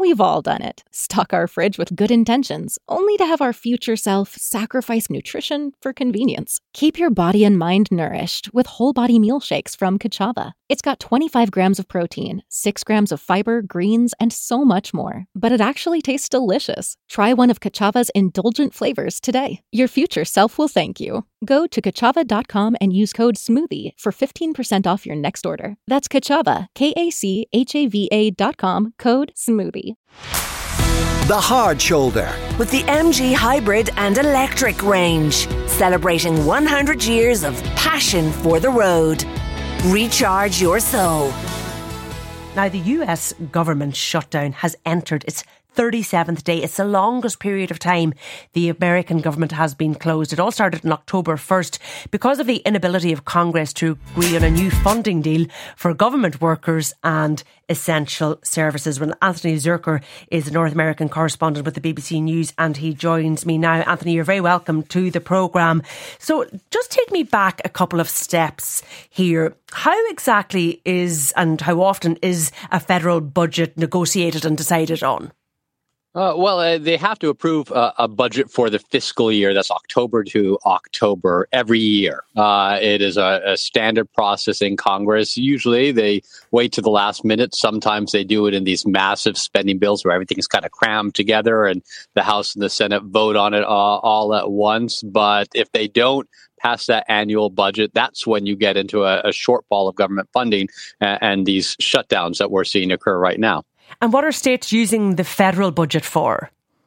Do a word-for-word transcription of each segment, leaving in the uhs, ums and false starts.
We've all done it. Stock our fridge with good intentions, only to have our future self sacrifice nutrition for convenience. Keep your body and mind nourished with whole body meal shakes from Kachava. It's got twenty-five grams of protein, six grams of fiber, greens, and so much more. But it actually tastes delicious. Try one of Kachava's indulgent flavors today. Your future self will thank you. Go to kachava dot com and use code SMOOTHIE for fifteen percent off your next order. That's Kachava, K A C H A V A dot com, code SMOOTHIE. The Hard Shoulder. With the M G Hybrid and Electric range. Celebrating one hundred years of passion for the road. Recharge your soul. Now, the U S government shutdown has entered its thirty-seventh day. It's the longest period of time the American government has been closed. It all started on October first because of the inability of Congress to agree on a new funding deal for government workers and essential services. Well, Anthony Zurcher is a North American correspondent with the B B C News and he joins me now. Anthony, you're very welcome to the programme. So just take me back a couple of steps here. How exactly is and how often is a federal budget negotiated and decided on? Uh, well, uh, they have to approve uh, a budget for the fiscal year. That's October to October every year. Uh, it is a, a standard process in Congress. Usually they wait to the last minute. Sometimes they do it in these massive spending bills where everything is kind of crammed together and the House and the Senate vote on it uh, all at once. But if they don't pass that annual budget, that's when you get into a, a shortfall of government funding and, and these shutdowns that we're seeing occur right now. And what are states using the federal budget for?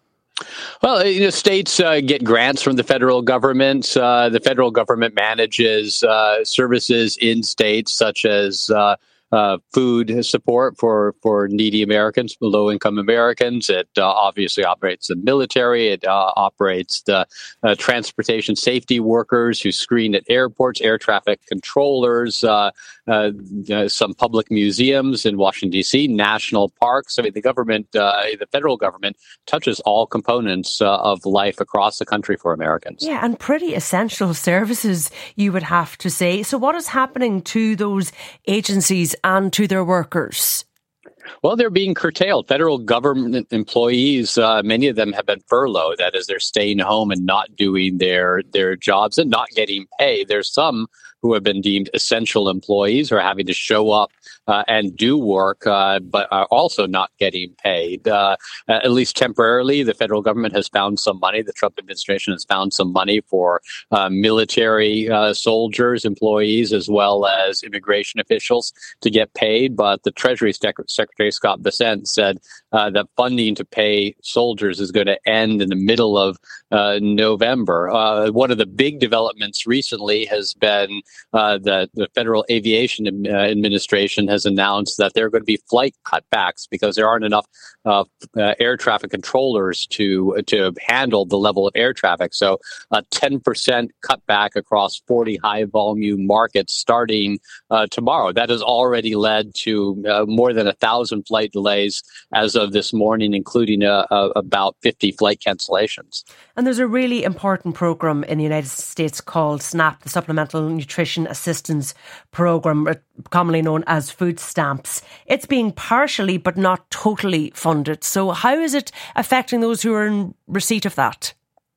Well, you know, states uh, get grants from the federal government. Uh, the federal government manages uh, services in states such as uh, uh, food support for, for needy Americans, low-income Americans. It uh, obviously operates the military. It uh, operates the uh, transportation safety workers who screen at airports, air traffic controllers, uh, uh, uh, some public museums in Washington, D C, national parks. I mean, the government, uh, the federal government, touches all components uh, of life across the country for Americans. Yeah, and pretty essential services, you would have to say. So what is happening to those agencies and to their workers? Well, they're being curtailed. Federal government employees, uh, many of them have been furloughed. That is, they're staying home and not doing their, their jobs and not getting paid. There's some who have been deemed essential employees or having to show up uh, and do work, uh, but are also not getting paid. Uh, at least temporarily, the federal government has found some money. The Trump administration has found some money for uh, military uh, soldiers, employees, as well as immigration officials to get paid. But the Treasury Sec- Secretary Scott Bessent said uh, that funding to pay soldiers is going to end in the middle of uh, November. Uh, one of the big developments recently has been uh, that the Federal Aviation uh, Administration has announced that there are going to be flight cutbacks because there aren't enough uh, uh, air traffic controllers to to handle the level of air traffic. So a ten percent cutback across forty high volume markets starting uh, tomorrow. That has already led to uh, more than a thousand flight delays as of this morning, including uh, uh, about fifty flight cancellations. And there's a really important program in the United States called SNAP, the Supplemental Nutrition Assistance Program, commonly known as food stamps. It's being partially but not totally funded. So how is it affecting those who are in receipt of that?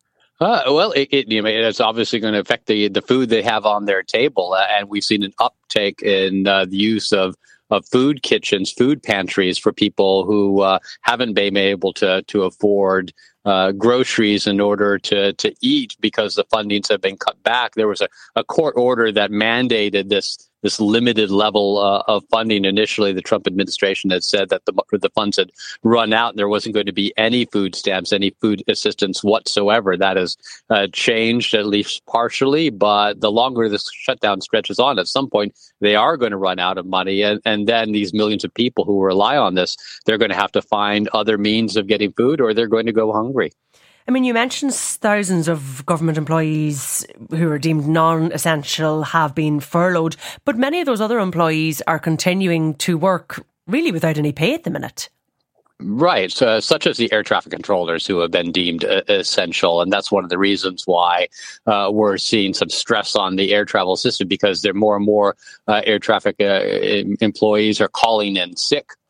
Uh, well, it, it, you know, it's obviously going to affect the, the food they have on their table. Uh, and we've seen an uptake in uh, the use of of food kitchens, food pantries for people who uh, haven't been able to to afford uh, groceries in order to to eat because the fundings have been cut back. There was a, a court order that mandated this this limited level uh, of funding. Initially, the Trump administration had said that the the funds had run out and there wasn't going to be any food stamps, any food assistance whatsoever. That has uh, changed, at least partially. But the longer this shutdown stretches on, at some point, they are going to run out of money. And, and then these millions of people who rely on this, they're going to have to find other means of getting food or they're going to go hungry. I mean, you mentioned thousands of government employees who are deemed non-essential have been furloughed, but many of those other employees are continuing to work really without any pay at the minute. Right, uh, such as the air traffic controllers who have been deemed uh, essential. And that's one of the reasons why uh, we're seeing some stress on the air travel system, because there are more and more uh, air traffic uh, employees are calling in sick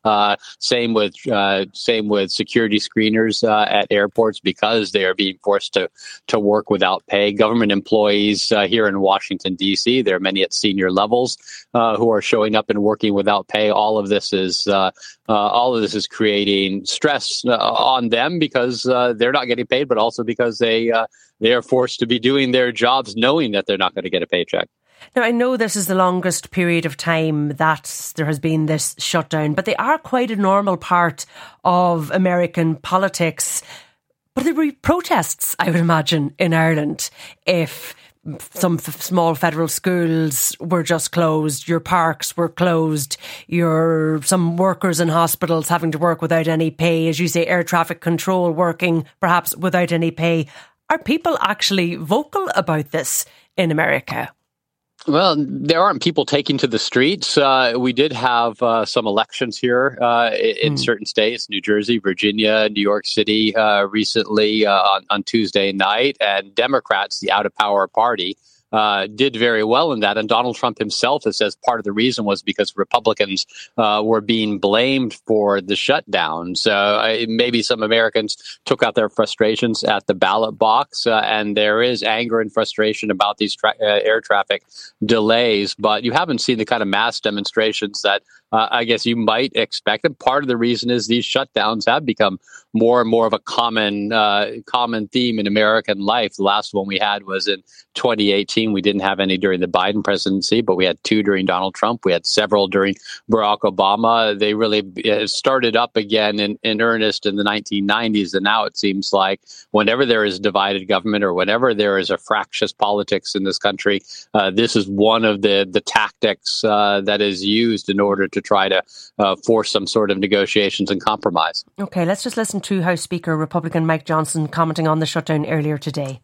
Uh, same with uh, same with security screeners uh, at airports because they are being forced to to work without pay. Government employees uh, here in Washington, D C, there are many at senior levels uh, who are showing up and working without pay. All of this is uh, uh, all of this is creating stress uh, on them because uh, they're not getting paid, but also because they uh, they are forced to be doing their jobs knowing that they're not going to get a paycheck. Now, I know this is the longest period of time that there has been this shutdown, but they are quite a normal part of American politics. But there would be protests, I would imagine, in Ireland if some f- small federal schools were just closed, your parks were closed, your some workers in hospitals having to work without any pay, as you say, air traffic control working perhaps without any pay. Are people actually vocal about this in America? Well, there aren't people taking to the streets. Uh, we did have uh, some elections here uh, in mm. certain states, New Jersey, Virginia, New York City, uh, recently uh, on, on Tuesday night. And Democrats, the out-of-power party, uh, did very well in that. And Donald Trump himself has says part of the reason was because Republicans uh, were being blamed for the shutdown. So uh, maybe some Americans took out their frustrations at the ballot box. Uh, and there is anger and frustration about these tra- uh, air traffic delays. But you haven't seen the kind of mass demonstrations that Uh, I guess you might expect. And part of the reason is these shutdowns have become more and more of a common uh, common theme in American life. The last one we had was in twenty eighteen. We didn't have any during the Biden presidency, but we had two during Donald Trump. We had several during Barack Obama. They really started up again in, in earnest in the nineteen nineties. And now it seems like whenever there is divided government or whenever there is a fractious politics in this country, uh, this is one of the, the tactics uh, that is used in order to to try to uh, force some sort of negotiations and compromise. OK, let's just listen to House Speaker Republican Mike Johnson commenting on the shutdown earlier today.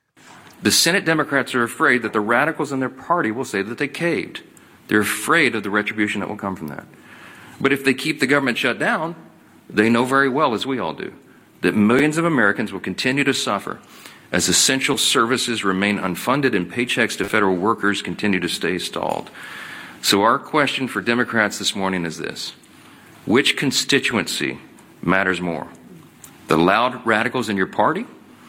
The Senate Democrats are afraid that the radicals in their party will say that they caved. They're afraid of the retribution that will come from that. But if they keep the government shut down, they know very well, as we all do, that millions of Americans will continue to suffer as essential services remain unfunded and paychecks to federal workers continue to stay stalled. So our question for Democrats this morning is this. Which constituency matters more? The loud radicals in your party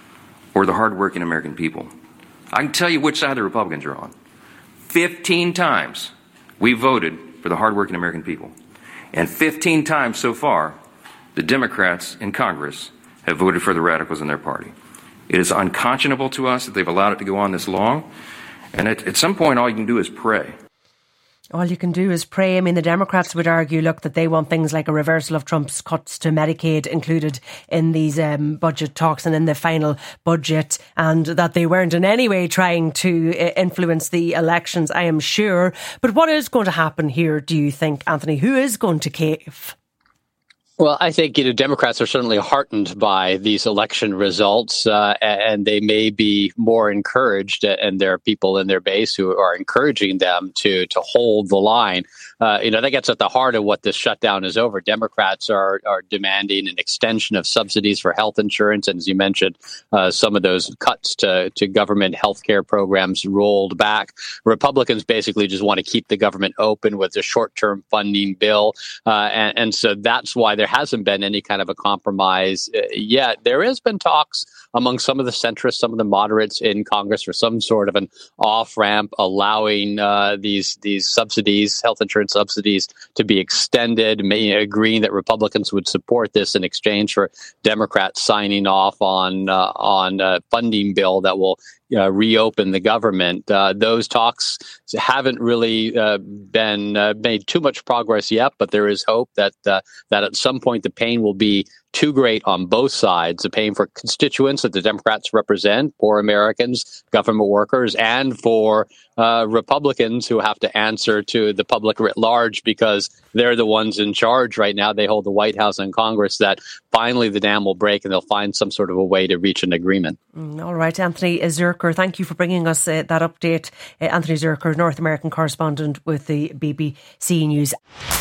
or the hardworking American people? I can tell you which side the Republicans are on. Fifteen times we voted for the hardworking American people. And fifteen times so far, the Democrats in Congress have voted for the radicals in their party. It is unconscionable to us that they've allowed it to go on this long. And at, at some point, all you can do is pray. All you can do is pray. I mean, the Democrats would argue, look, that they want things like a reversal of Trump's cuts to Medicaid included in these um, budget talks and in the final budget, and that they weren't in any way trying to uh, influence the elections, I am sure. But what is going to happen here, do you think, Anthony? Who is going to cave? Well, I think you know Democrats are certainly heartened by these election results, uh, and they may be more encouraged. And there are people in their base who are encouraging them to to hold the line. Uh, you know, that gets at the heart of what this shutdown is over. Democrats are are demanding an extension of subsidies for health insurance, and as you mentioned, uh, some of those cuts to to government health care programs rolled back. Republicans basically just want to keep the government open with a short-term funding bill, uh, and, and so that's why there hasn't been any kind of a compromise uh, yet. There has been talks among some of the centrists, some of the moderates in Congress for some sort of an off-ramp allowing uh, these these subsidies, health insurance subsidies, to be extended, may, agreeing that Republicans would support this in exchange for Democrats signing off on uh, on a funding bill that will Uh, reopen the government. Uh, those talks haven't really uh, been uh, made too much progress yet, but there is hope that uh, that at some point the pain will be too great on both sides, the pain for constituents that the Democrats represent, poor Americans, government workers, and for uh, Republicans who have to answer to the public writ large because they're the ones in charge right now. They hold the White House and Congress, that finally the dam will break and they'll find some sort of a way to reach an agreement. Mm, all right, Anthony Zurcher, thank you for bringing us uh, that update. Uh, Anthony Zurcher, North American correspondent with the B B C News.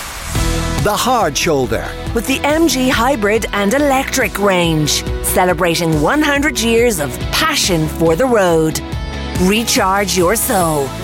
The Hard Shoulder. With the M G Hybrid and Electric range, celebrating one hundred years of passion for the road. Recharge your soul.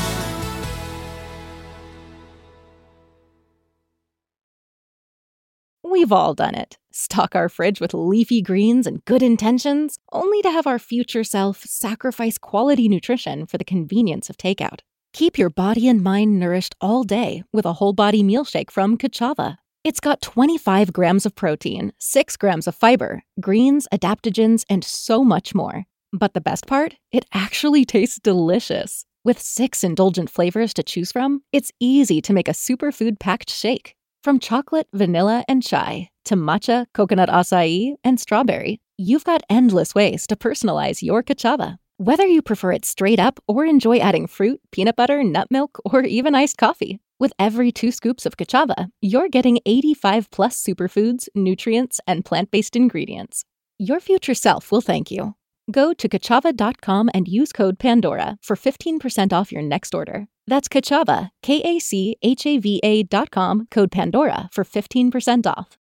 We've all done it. Stock our fridge with leafy greens and good intentions, only to have our future self sacrifice quality nutrition for the convenience of takeout. Keep your body and mind nourished all day with a whole body meal shake from Kachava. It's got twenty-five grams of protein, six grams of fiber, greens, adaptogens, and so much more. But the best part? It actually tastes delicious. With six indulgent flavors to choose from, it's easy to make a superfood-packed shake. From chocolate, vanilla, and chai to matcha, coconut acai, and strawberry, you've got endless ways to personalize your Kachava. Whether you prefer it straight up or enjoy adding fruit, peanut butter, nut milk, or even iced coffee, with every two scoops of Kachava, you're getting eighty-five plus superfoods, nutrients, and plant-based ingredients. Your future self will thank you. Go to kachava dot com and use code Pandora for fifteen percent off your next order. That's Kachava, K A C H A V A dot com, code Pandora for fifteen percent off.